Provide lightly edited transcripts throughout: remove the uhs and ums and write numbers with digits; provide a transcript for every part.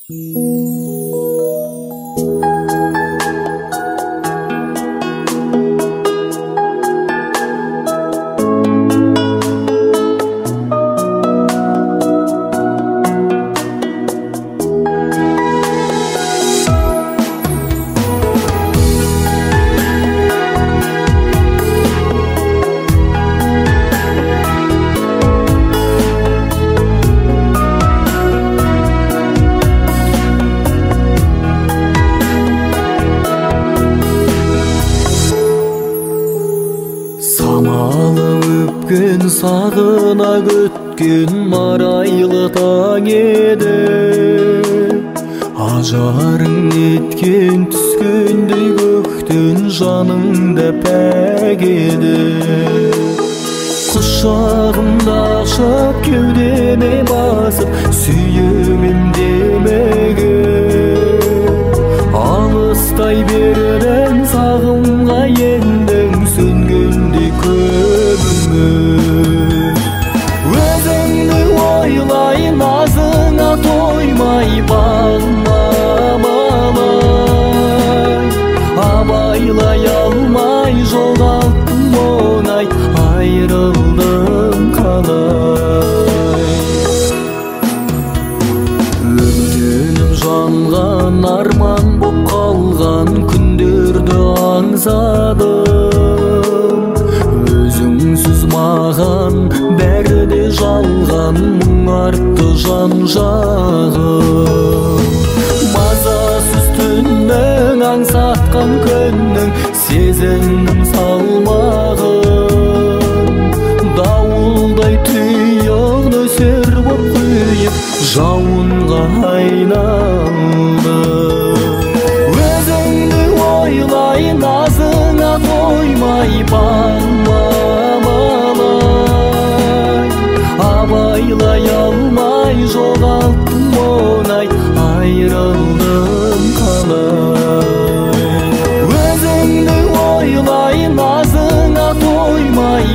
Өпкөн сагына көткөн марайлы таң еді, ажарың неткен түскөндей көктөн жаныңда пәк еді. Құшағымда ашып кеудеме басып сүйемін демеге, алыстай берден сағымға ендің сөнгенде көбіңе. Өзіңді ойлайын азыңа тоймай бағмамай, абайлай алмай жоғалттым оңай, айрылдым қалай. Өтініп жанған арман боп қалған күндерді аңсадым, өзіңсіз маған бәрі де жалған, мұң артты жан жағым. Мазасыз түннің аңсатқан күннің сезіндім салмағын, дауылдай тұйық нөсер боп құйып жауынға айналды. Өзіңді ойлайын азыңа тоймай бағмамай, абайлай алмай жоғалттым оңай, айрылдым қалай. Өзіңді ойлайын азыңа тоймай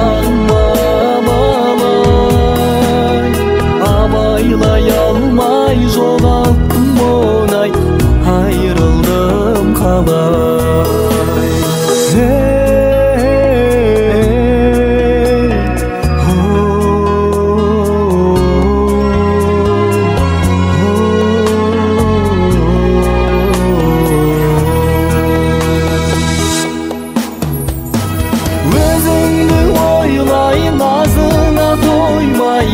бағмамай, абайлай алмай жоғалттым оңай, айрылдым қалай. Өзіңді ойлайын азыңа тоймай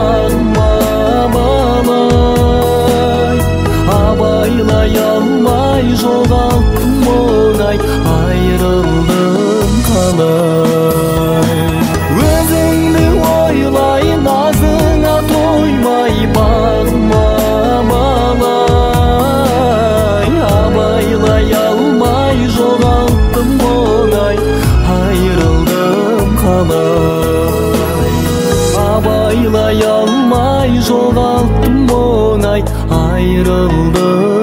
бағмамай, абайлай алмай жоғалттым оңай, айрылдым қалай. Өзіңді ойлайын азыңа тоймай бағмамай, абайлай алмай жоғалттым оңай, айрылдым қалай. Абайлай алмай жоғалттым оңай, айрылдым